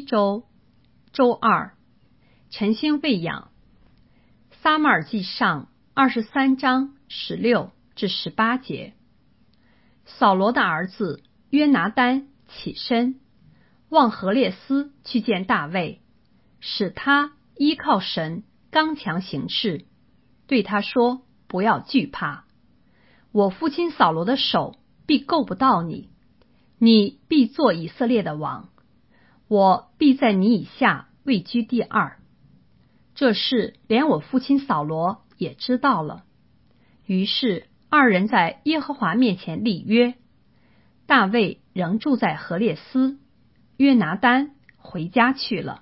周周二，晨星喂养。撒母耳记上23章16至18节。扫罗的儿子约拿单起身，往何烈斯去见大卫，使他依靠神刚强行事，对他说：不要惧怕，我父亲扫罗的手必够不到你，你必做以色列的王，我必在你以下位居第二。这事连我父亲扫罗也知道了。于是二人在耶和华面前立约。大卫仍住在何烈斯，约拿单回家去了。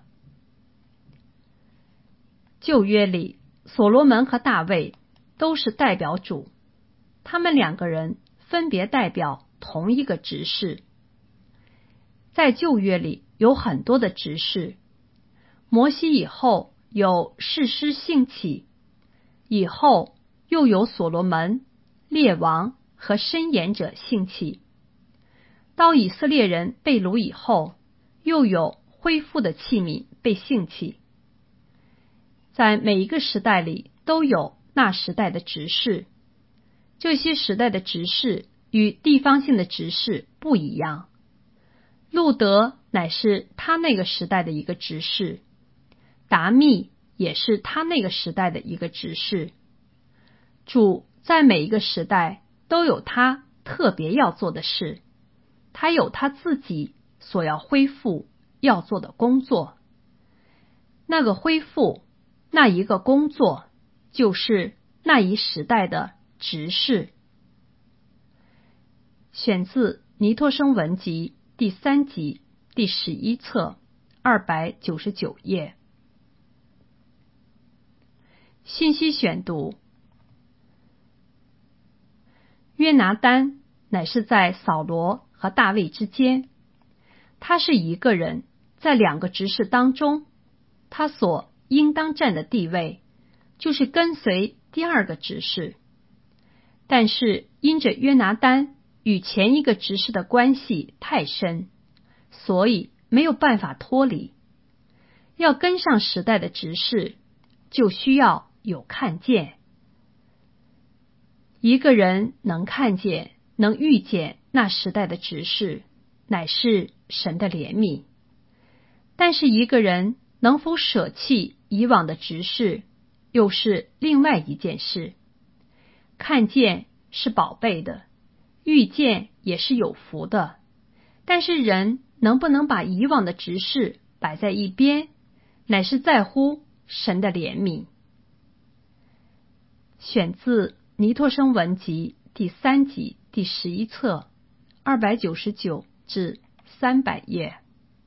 旧约里，所罗门和大卫都是代表主，他们两个人分别代表同一个执事。在旧约里有很多的执事，摩西以后有士师兴起，以后又有所罗门、列王和申言者兴起。到以色列人被掳以后，又有恢复的器皿被兴起。在每一个时代里都有那时代的执事，这些时代的执事与地方性的执事不一样。路德乃是他那个时代的一个执事，达密也是他那个时代的一个执事。主在每一个时代都有他特别要做的事，他有他自己所要恢复要做的工作。那个恢复，那一个工作，就是那一时代的执事。选自尼托生文集第3集第11册299页。信息选读。约拿单乃是在扫罗和大卫之间，他是一个人，在两个执事当中，他所应当占的地位就是跟随第二个执事。但是因着约拿单与前一个执事的关系太深，所以没有办法脱离。要跟上时代的执事，就需要有看见。一个人能看见，能预见那时代的执事，乃是神的怜悯。但是一个人能否舍弃以往的执事，又是另外一件事。看见是宝贝的，预见也是有福的，但是人能不能把以往的执事摆在一边，乃是在乎神的怜悯。选自尼托生文集第3集第11册299至300页。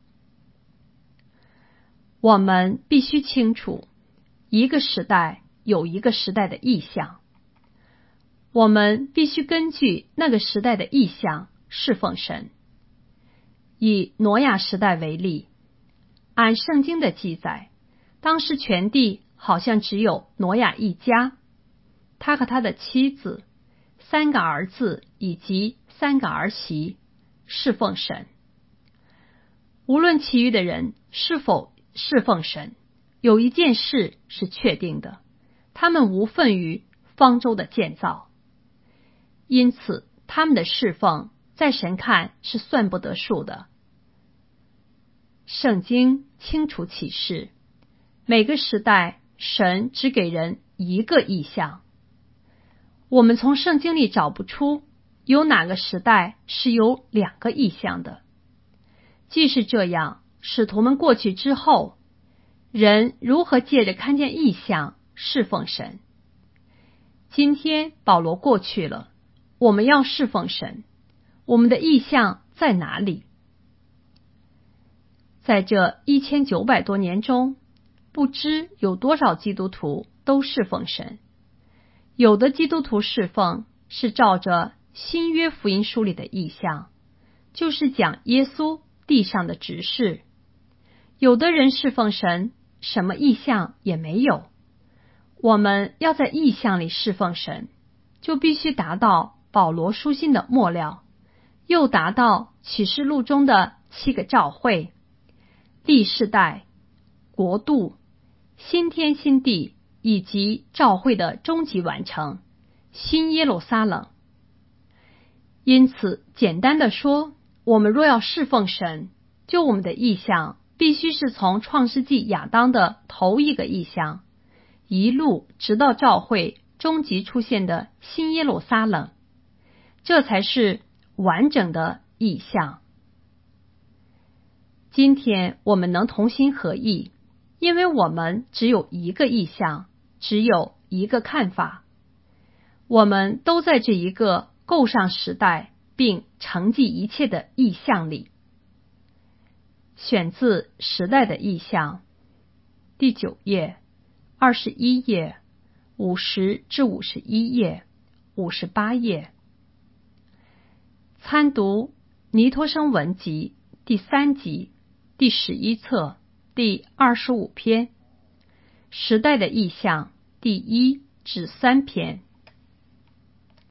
我们必须清楚，一个时代有一个时代的意象，我们必须根据那个时代的意象侍奉神。以挪亚时代为例，按圣经的记载，当时全地好像只有挪亚一家，他和他的妻子、3个儿子以及3个儿媳侍奉神。无论其余的人是否侍奉神，有一件事是确定的，他们无份于方舟的建造。因此他们的侍奉在神看是算不得数的。圣经清楚启示，每个时代神只给人一个意象。我们从圣经里找不出有哪个时代是有2个意象的。既是这样，使徒们过去之后，人如何借着看见意象侍奉神？今天保罗过去了，我们要侍奉神，我们的意象在哪里？在这1900多年中，不知有多少基督徒都侍奉神。有的基督徒侍奉是照着新约福音书里的意象，就是讲耶稣地上的执事。有的人侍奉神，什么意象也没有。我们要在意象里侍奉神，就必须达到保罗书信的末了，又达到启示录中的7个召会， 历世代、国度、新天新地以及召会的终极完成，新耶路撒冷。因此，简单的说，我们若要侍奉神，就我们的意向必须是从创世纪亚当的头一个意向，一路直到召会终极出现的新耶路撒冷，这才是完整的意向。今天我们能同心合意，因为我们只有一个意向，只有一个看法，我们都在这一个够上时代并承继一切的意向里。选自时代的意向，第9页、21页、50至51页、58页。参读尼托生文集第3集第11册第25篇，时代的意向第1至3篇。